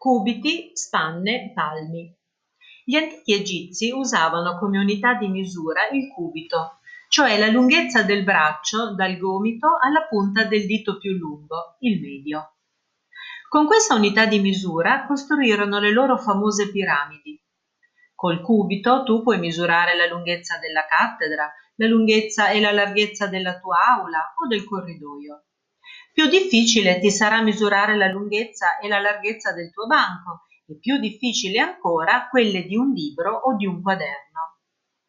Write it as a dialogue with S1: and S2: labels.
S1: cubiti, spanne, palmi. Gli antichi egizi usavano come unità di misura il cubito, cioè la lunghezza del braccio dal gomito alla punta del dito più lungo, il medio. Con questa unità di misura costruirono le loro famose piramidi. Col cubito tu puoi misurare la lunghezza della cattedra, la lunghezza e la larghezza della tua aula o del corridoio. Più difficile ti sarà misurare la lunghezza e la larghezza del tuo banco e più difficile ancora quelle di un libro o di un quaderno.